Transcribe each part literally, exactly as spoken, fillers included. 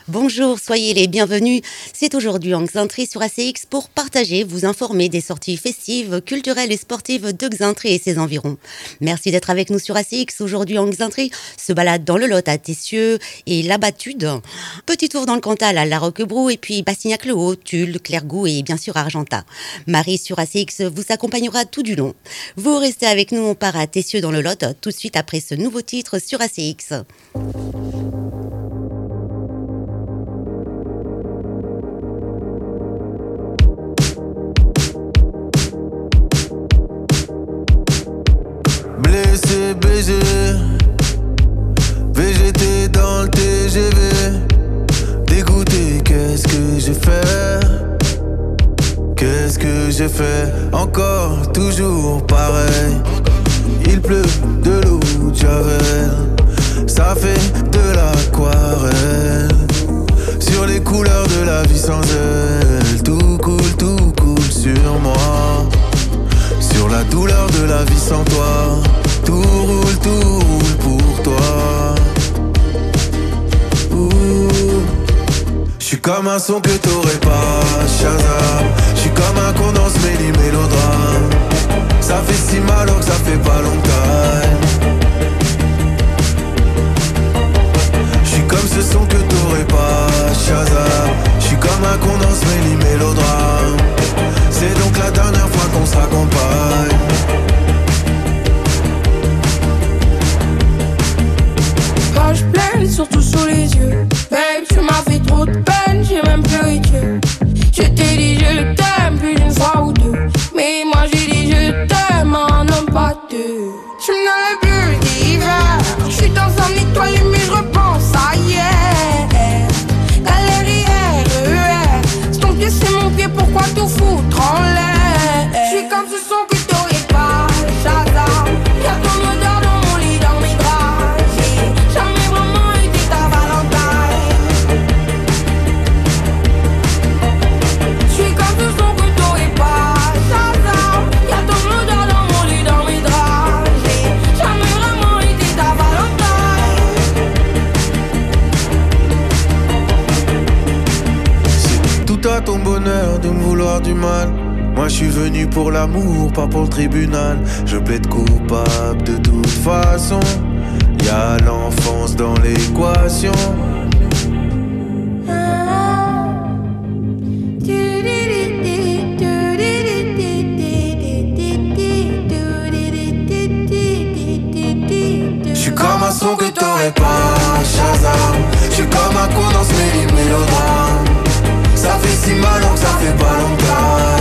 Bonjour, soyez les bienvenus. C'est aujourd'hui en Xaintré sur A C X pour partager, vous informer des sorties festives, culturelles et sportives de Xaintré et ses environs. Merci d'être avec nous sur A C X. Aujourd'hui en Xaintré, se balade dans le Lot à Tessieux et La Batude. Petit tour dans le Cantal à La Roquebrou et puis Bassignac-le-Haut, Tulle, Clergoux et bien sûr Argentat. Marie sur A C X vous accompagnera tout du long. Vous restez avec nous, on part à Tessieux dans le Lot tout de suite après ce nouveau titre sur A C X. Blessé, B G, V G T dans le T G V. Dégoûté, qu'est-ce que j'ai fait? Qu'est-ce que j'ai fait? Encore, toujours pareil. Il pleut de l'eau de Javel, ça fait de l'aquarelle. Sur les couleurs de la vie sans elle, tout coule, tout coule sur moi. Sur la douleur de la vie sans toi, tout roule, tout roule pour toi. J'suis comme un son que t'aurais pas, Shazam. J'suis comme un condense méli mélodrame. Ça fait si mal que ça fait pas longtemps. J'suis comme ce son que t'aurais pas, Shazam. J'suis comme un condense méli mélodrame. C'est donc la dernière fois qu'on s'accompagne. Page pleine, surtout sous les yeux. Babe, tu m'as fait trop de peine, j'ai même pleuré Dieu. Je t'ai dit je t'aime plus d'une fois ou deux. Mais moi j'ai dit je t'aime, un homme pas deux. Je me dans le bleu d'hiver. Je suis dans un étoile mais je repense à hier. Galerie R E R. C'est ton pied, c'est mon pied, pourquoi tout foutre en l'air? Je suis comme ce son que t'aurais pas, Shazam. Y'a ton odeur dans mon lit, dans mes draps. J'ai jamais vraiment été ta Valentine. Je suis comme ce son que t'aurais pas, Shazam. Y'a ton odeur dans mon lit, dans mes draps. J'ai jamais vraiment été ta Valentine. C'est tout à ton bonheur de me vouloir du mal. Moi je suis venu pour l'amour, pas pour le tribunal. Je plaide coupable de toute façon. Y'a l'enfance dans l'équation. J'suis comme un son que t'aurais pas, Shazam. J'suis comme un condense méli mélodrame. Ça fait si mal que ça fait pas longtemps.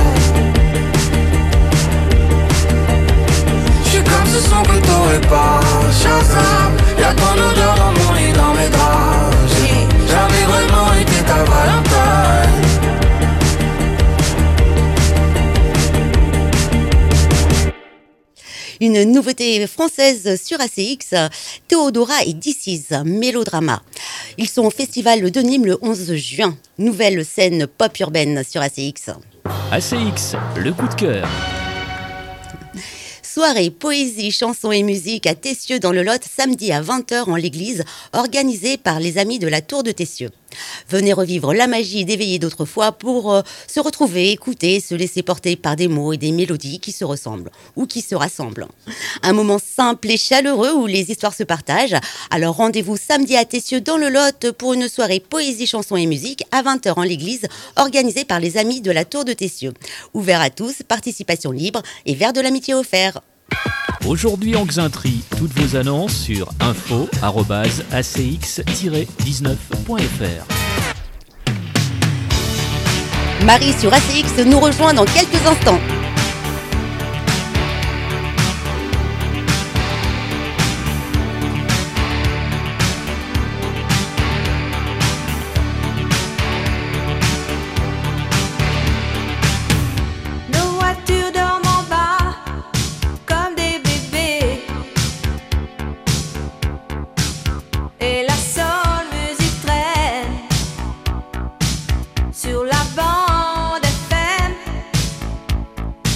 J'suis comme ce son que t'aurais pas, Shazam. Y'a ton odeur dans mon lit, dans mes draps. J'ai jamais vraiment été ta Valentine. Une nouveauté française sur A C X, Théodora et This Is Mélodrama. Ils sont au Festival de Nîmes le onze juin. Nouvelle scène pop urbaine sur A C X. A C X, le coup de cœur. Soirée, poésie, chansons et musique à Tessieux dans le Lot, samedi à vingt heures en l'église, organisée par les amis de la Tour de Tessieux. Venez revivre la magie d'éveiller d'autrefois pour euh, se retrouver, écouter, se laisser porter par des mots et des mélodies qui se ressemblent ou qui se rassemblent. Un moment simple et chaleureux où les histoires se partagent. Alors rendez-vous samedi à Tessieux dans le Lot pour une soirée poésie, chansons et musique à vingt heures en l'église, organisée par les amis de la Tour de Tessieux. Ouvert à tous, participation libre et verre de l'amitié offert. Aujourd'hui en Xaintré, toutes vos annonces sur info arobase a c x tiret dix-neuf point f r. Marie sur A C X nous rejoint dans quelques instants. Sur la bande F M,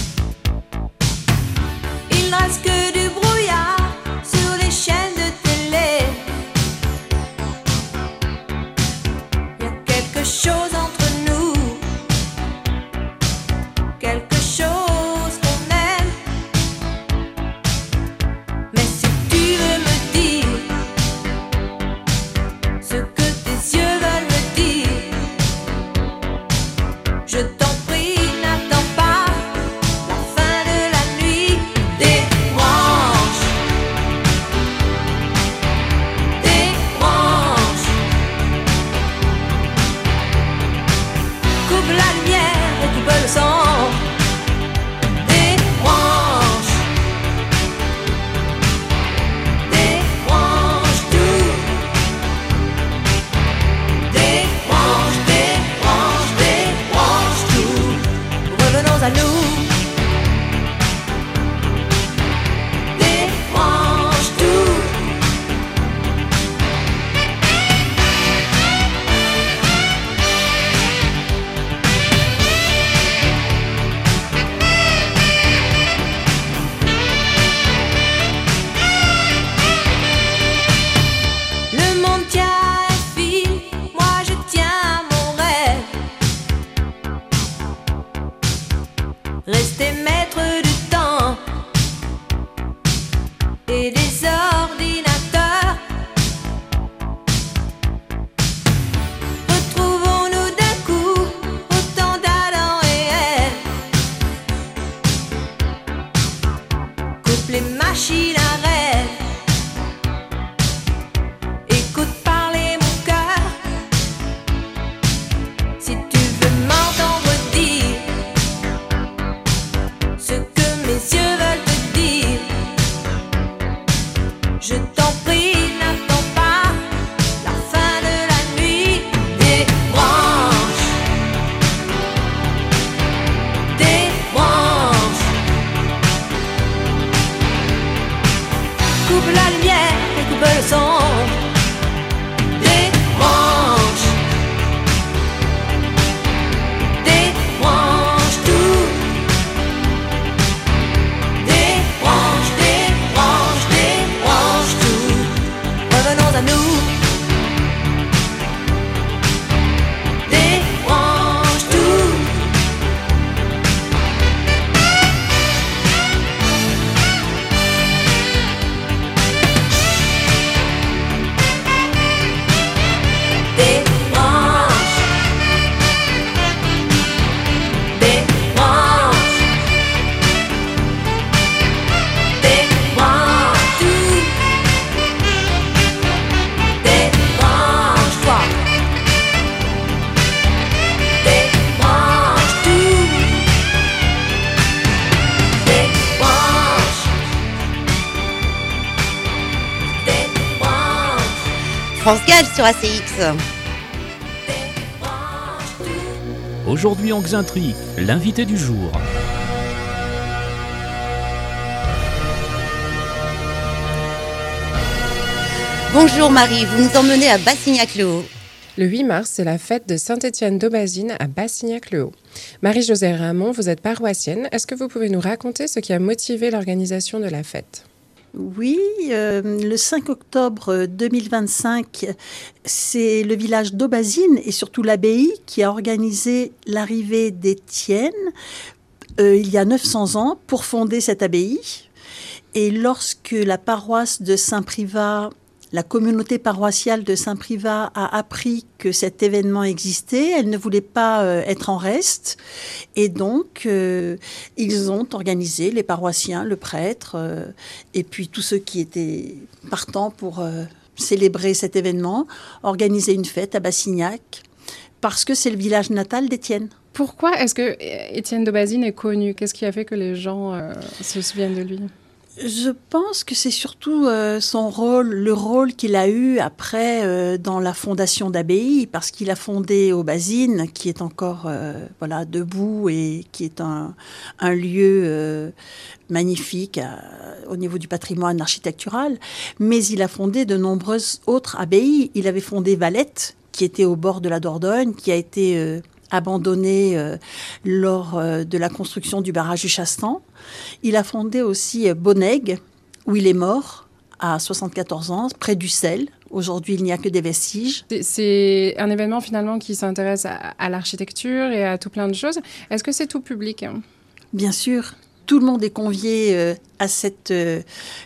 France Gall sur A C X. Aujourd'hui en Xainterie, l'invité du jour. Bonjour Marie, vous nous emmenez à Bassignac-le-Haut. Le huit mars, c'est la fête de Saint-Étienne-d'Aubazine à Bassignac-le-Haut. Marie-Josée Ramon, vous êtes paroissienne. Est-ce que vous pouvez nous raconter ce qui a motivé l'organisation de la fête ? Oui, euh, le cinq octobre deux mille vingt-cinq, c'est le village d'Aubazine et surtout l'abbaye qui a organisé l'arrivée d'Étienne euh, il y a neuf cents ans pour fonder cette abbaye. Et lorsque la paroisse de Saint-Privat, la communauté paroissiale de Saint-Privat a appris que cet événement existait, elle ne voulait pas euh, être en reste. Et donc, euh, ils ont organisé, les paroissiens, le prêtre, euh, et puis tous ceux qui étaient partants pour euh, célébrer cet événement, organiser une fête à Bassignac, parce que c'est le village natal d'Étienne. Pourquoi est-ce que Étienne d'Aubazine est connu ? Qu'est-ce qui a fait que les gens euh, se souviennent de lui ? Je pense que c'est surtout euh, son rôle, le rôle qu'il a eu après euh, dans la fondation d'abbaye, parce qu'il a fondé Aubazine, qui est encore euh, voilà debout et qui est un, un lieu euh, magnifique à, au niveau du patrimoine architectural. Mais il a fondé de nombreuses autres abbayes. Il avait fondé Valette, qui était au bord de la Dordogne, qui a été euh, abandonné euh, lors euh, de la construction du barrage du Chastan. Il a fondé aussi euh, Bonnègue, où il est mort à soixante-quatorze ans, près du Sel. Aujourd'hui, il n'y a que des vestiges. C'est, c'est un événement finalement qui s'intéresse à, à l'architecture et à tout plein de choses. Est-ce que c'est tout public ? Bien sûr, tout le monde est convié euh, à cette... Euh,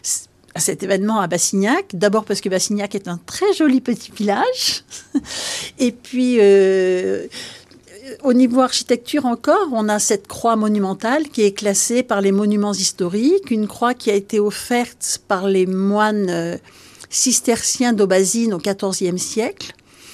à cet événement à Bassignac. D'abord parce que Bassignac est un très joli petit village. Et puis... Euh, Au niveau architecture encore, on a cette croix monumentale qui est classée par les monuments historiques, une croix qui a été offerte par les moines euh, cisterciens d'Aubazine au quatorzième siècle,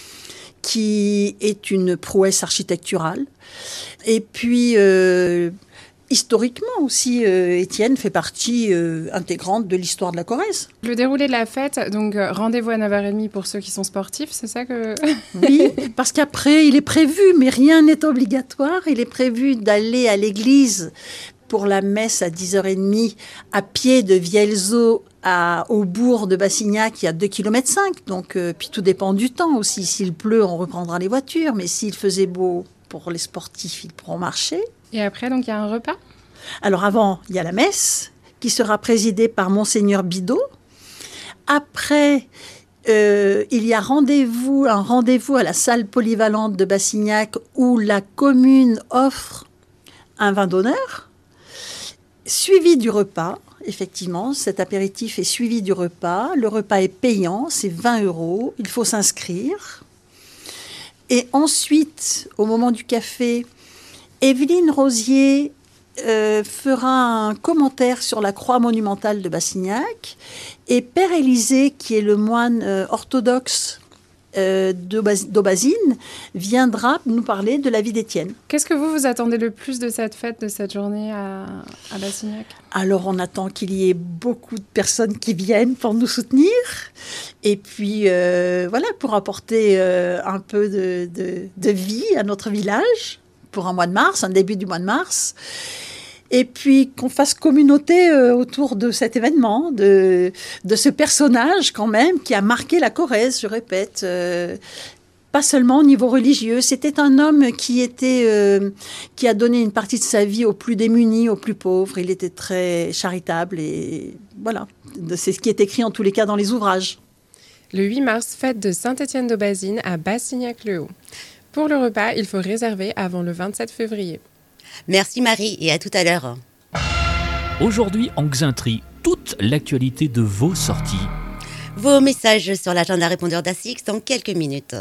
qui est une prouesse architecturale. Et puis, euh, historiquement aussi, euh, Étienne fait partie euh, intégrante de l'histoire de la Corrèze. Le déroulé de la fête, donc euh, rendez-vous à neuf heures trente pour ceux qui sont sportifs, c'est ça que... Oui, parce qu'après, il est prévu, mais rien n'est obligatoire. Il est prévu d'aller à l'église pour la messe à dix heures trente à pied de Vielzeau à, au bourg de Bassignac, il y a deux virgule cinq kilomètres. Donc, euh, puis tout dépend du temps aussi. S'il pleut, on reprendra les voitures, mais s'il faisait beau pour les sportifs, ils pourront marcher. Et après, donc, il y a un repas ? Alors avant, il y a la messe qui sera présidée par Monseigneur Bidot. Après, euh, il y a rendez-vous, un rendez-vous à la salle polyvalente de Bassignac où la commune offre un vin d'honneur, suivi du repas. Effectivement, cet apéritif est suivi du repas. Le repas est payant, c'est vingt euros. Il faut s'inscrire. Et ensuite, au moment du café, Evelyne Rosier euh, fera un commentaire sur la croix monumentale de Bassignac et Père Élisée, qui est le moine euh, orthodoxe euh, d'Aubazine, viendra nous parler de la vie d'Étienne. Qu'est-ce que vous vous attendez le plus de cette fête, de cette journée à, à Bassignac ? Alors, on attend qu'il y ait beaucoup de personnes qui viennent pour nous soutenir. Et puis, euh, voilà, pour apporter euh, un peu de, de, de vie à notre village pour un mois de mars, un début du mois de mars. Et puis, qu'on fasse communauté euh, autour de cet événement, de, de ce personnage quand même qui a marqué la Corrèze, je répète. Euh, pas seulement au niveau religieux. C'était un homme qui, était, euh, qui a donné une partie de sa vie aux plus démunis, aux plus pauvres. Il était très charitable et voilà. C'est ce qui est écrit en tous les cas dans les ouvrages. Le huit mars, fête de Saint-Étienne-d'Aubazine à Bassignac-le-Haut. Pour le repas, il faut réserver avant le vingt-sept février. Merci Marie et à tout à l'heure. Aujourd'hui en Xainterie, toute l'actualité de vos sorties. Vos messages sur l'agenda répondeur d'A C X dans quelques minutes.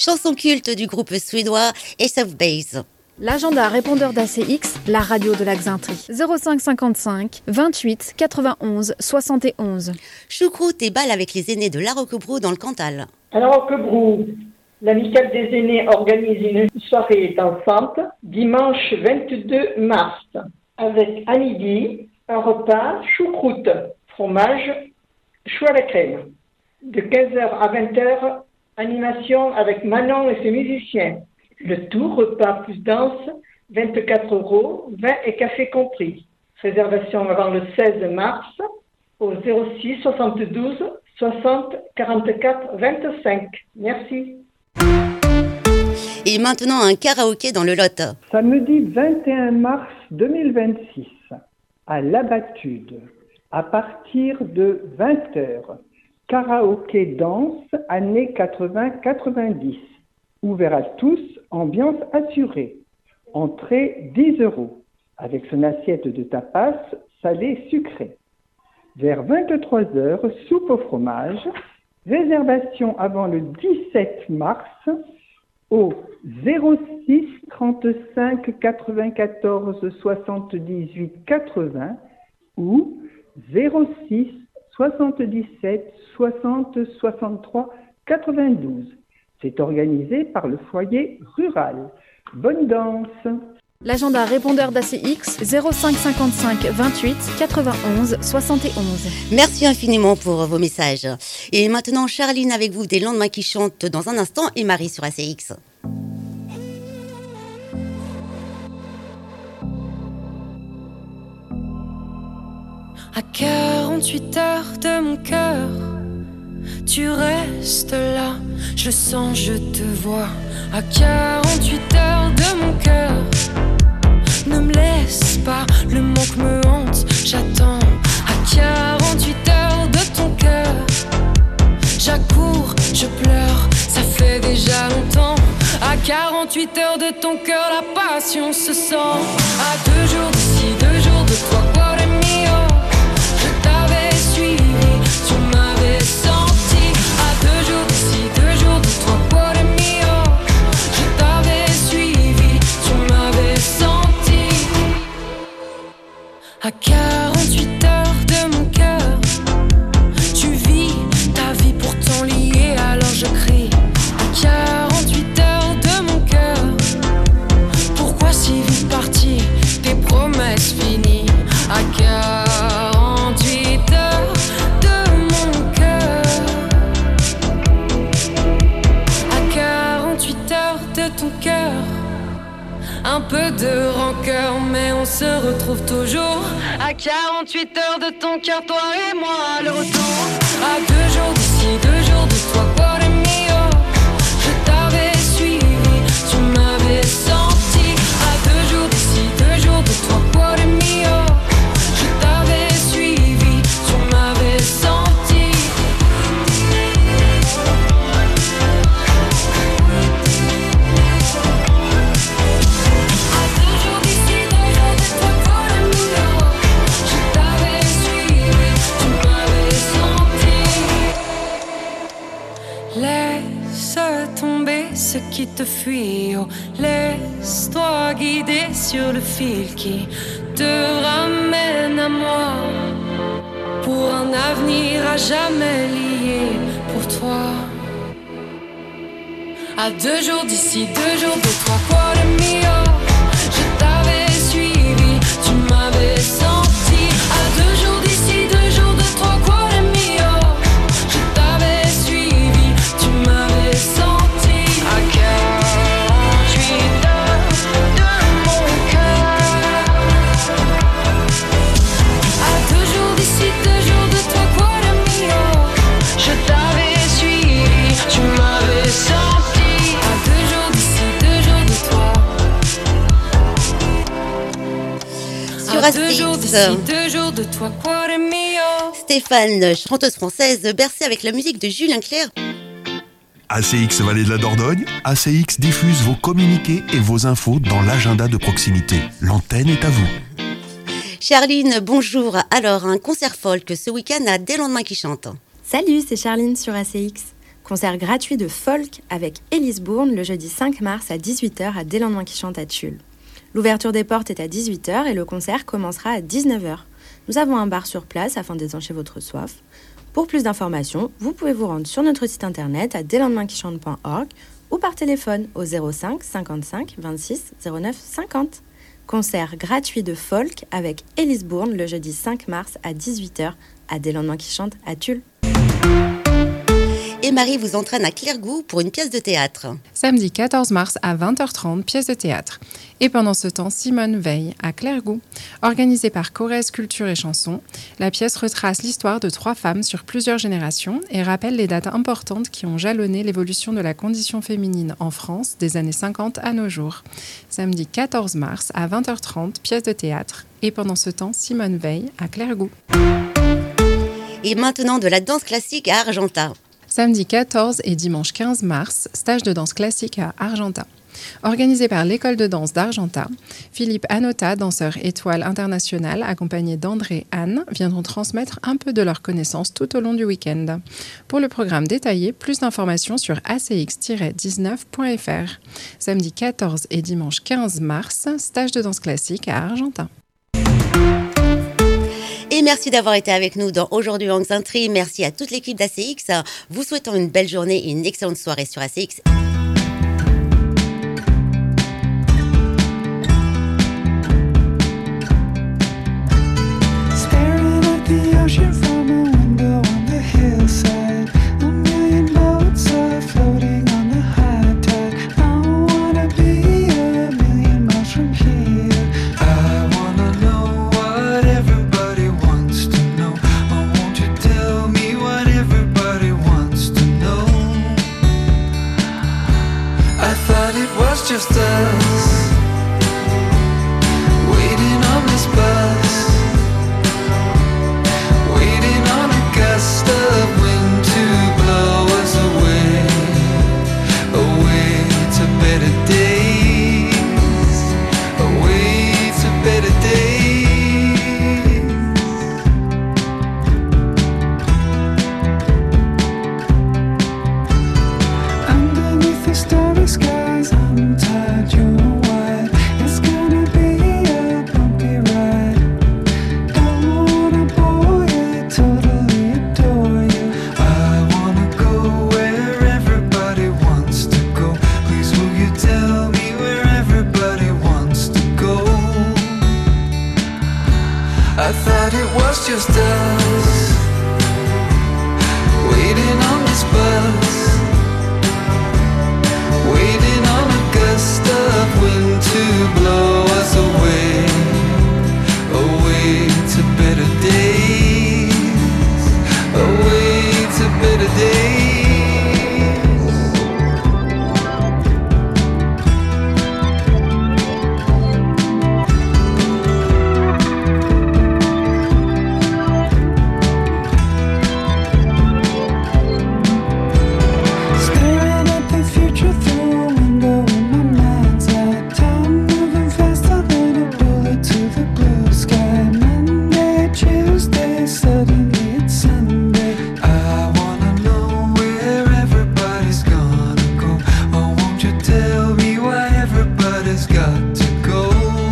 chanson culte du groupe suédois Ace of Base. L'agenda répondeur d'A C X, la radio de la Xintrie. zéro cinq cinquante-cinq vingt-huit quatre-vingt-onze soixante et onze. Choucroute et bal avec les aînés de La Roquebrou dans le Cantal. À La Roquebrou, l'amicale des aînés organise une soirée dansante dimanche vingt-deux mars avec à midi un repas choucroute, fromage, chou à la crème. De quinze heures à vingt heures, animation avec Manon et ses musiciens. Le tout repas plus danse, vingt-quatre euros, vin et café compris. Réservation avant le seize mars au zéro six soixante-douze soixante quarante-quatre vingt-cinq. Merci. Et maintenant un karaoké dans le Lot. Samedi vingt et un mars deux mille vingt-six, à l'Abattude, à partir de vingt heures, karaoké danse années quatre-vingts quatre-vingt-dix. Ouvert à tous, ambiance assurée. Entrée dix euros, avec son assiette de tapas salé sucré. Vers vingt-trois heures, soupe au fromage. Réservation avant le dix-sept mars au zéro six trente-cinq quatre-vingt-quatorze soixante-dix-huit quatre-vingts ou zéro six soixante-dix-sept soixante soixante-trois quatre-vingt-douze. C'est organisé par le foyer rural. Bonne danse. L'agenda répondeur d'A C X, zéro cinq cinquante-cinq vingt-huit quatre-vingt-onze soixante et onze. Merci infiniment pour vos messages. Et maintenant, Charline avec vous, des lendemains qui chantent dans un instant, et Marie sur A C X. À quarante-huit heures de mon cœur, tu restes là, je le sens, je te vois. À quarante-huit heures de mon cœur, ne me laisse pas, le manque me hante, j'attends. À quarante-huit heures de ton cœur, j'accours, je pleure, ça fait déjà longtemps. À quarante-huit heures de ton cœur, la passion se sent. À deux jours d'ici, deux jours de toi, cuore mio, je t'avais suivi, tu m'avais senti. À deux jours d'ici, deux jours de toi, cuore mio, je t'avais suivi, tu m'avais senti. À quarante-huit heures de mon cœur, tu vis ta vie pourtant liée, alors je crie. À quarante-huit heures de mon cœur, pourquoi si vite parti, tes promesses finies. À quarante-huit heures de mon cœur, à quarante-huit heures de ton cœur, un peu de rancœur, mais on se retrouve toujours. À quarante-huit heures de ton cœur, toi et moi, le retour. À deux jours d'ici, deux jours de toi, cuore mio, je t'avais suivi, tu m'avais senti. À deux jours d'ici, deux jours de toi, cuore mio, je t'avais suivi, tu m'avais senti. À deux jours d'ici, deux jours de toi, cuore mio, je t'avais suivi, tu m'avais senti. Laisse tomber ce qui te fuit, oh, laisse-toi guider sur le fil qui te ramène à moi, pour un avenir à jamais lié pour toi. À deux jours d'ici, deux jours de toi, cuore mio, je t'avais suivi, tu m'avais senti. À deux jours d'ici, deux jours de toi, cuore mio, je t'avais suivi, tu m'avais senti. À quarante-huit heures de mon cœur, à deux jours d'ici, deux jours de toi, cuore mio, je t'avais suivi, tu m'avais senti. À deux jours d'ici, deux jours de toi, Sur à A deux C jours X, d'ici, deux jours de toi, cuore mio. Stéphane, chanteuse française, bercée avec la musique de Julien Clerc. A C X Vallée de la Dordogne, A C X diffuse vos communiqués et vos infos dans l'agenda de proximité. L'antenne est à vous. Charline, bonjour. Alors, un concert folk ce week-end à Des lendemains qui chantent. Salut, c'est Charline sur A C X. Concert gratuit de folk avec Élise Bourne le jeudi cinq mars à dix-huit heures à Des Lendemains qui chantent à Tulle. L'ouverture des portes est à dix-huit heures et le concert commencera à dix-neuf heures. Nous avons un bar sur place afin d'étancher votre soif. Pour plus d'informations, vous pouvez vous rendre sur notre site internet à des lendemains qui chantent point org ou par téléphone au zéro cinq cinquante-cinq vingt-six zéro neuf cinquante. Concert gratuit de folk avec Élise Bourne le jeudi cinq mars à dix-huit heures à Des Lendemains qui chantent à Tulle. Et Marie vous entraîne à Clairgou pour une pièce de théâtre. Samedi quatorze mars à vingt heures trente, pièce de théâtre. Et pendant ce temps, Simone veille à Clairgou. Organisée par Corrèze Culture et Chanson, la pièce retrace l'histoire de trois femmes sur plusieurs générations et rappelle les dates importantes qui ont jalonné l'évolution de la condition féminine en France des années cinquante à nos jours. Samedi quatorze mars à vingt heures trente, pièce de théâtre. Et pendant ce temps, Simone veille à Clairgou. Et maintenant de la danse classique à Argentat. Samedi quatorze et dimanche quinze mars, stage de danse classique à Argentat. Organisé par l'école de danse d'Argentat, Philippe Anotta, danseur étoile international, accompagné d'André Anne, viendront transmettre un peu de leurs connaissances tout au long du week-end. Pour le programme détaillé, plus d'informations sur a c x tiret dix-neuf point f r. Samedi quatorze et dimanche quinze mars, stage de danse classique à Argentat. Et merci d'avoir été avec nous dans Aujourd'hui en Xaintrie. Merci à toute l'équipe d'A C X. Vous souhaitons une belle journée et une excellente soirée sur A C X. Staring at the ocean from a window on the hillside. A million boats are floating on the high tide. I wanna be a million miles from here. I wanna know what everybody wants to know. Oh, won't you tell me what everybody wants to know? I thought it was just us waiting on this bus, waiting on a gust of wind to blow us away, away to better days, away to better days. Underneath the starry skies, I'm tired, you're wide. It's gonna be a bumpy ride. Don't wanna bore you, totally adore you. I wanna go where everybody wants to go. Please will you tell me where everybody wants to go? I thought it was just us waiting on this bus, waiting on a gust of wind to blow us away, away to better days, away to better days. Staring at the future through a window in my mind's eye. Time moving faster than a bullet to the blue sky. Monday, Tuesday, suddenly it's Sunday. I wanna know where everybody's gonna go. Oh, won't you tell me why everybody's got to go?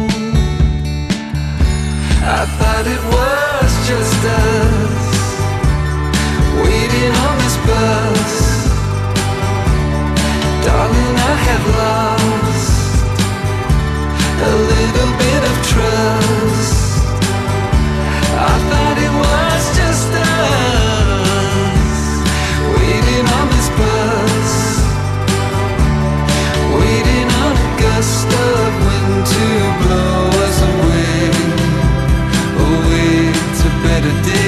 I thought it was just us waiting on this bus. Darling, I have lost a little bit of trust. I thought it was just us waiting on this bus, waiting on a gust of wind to blow us away, away to better days.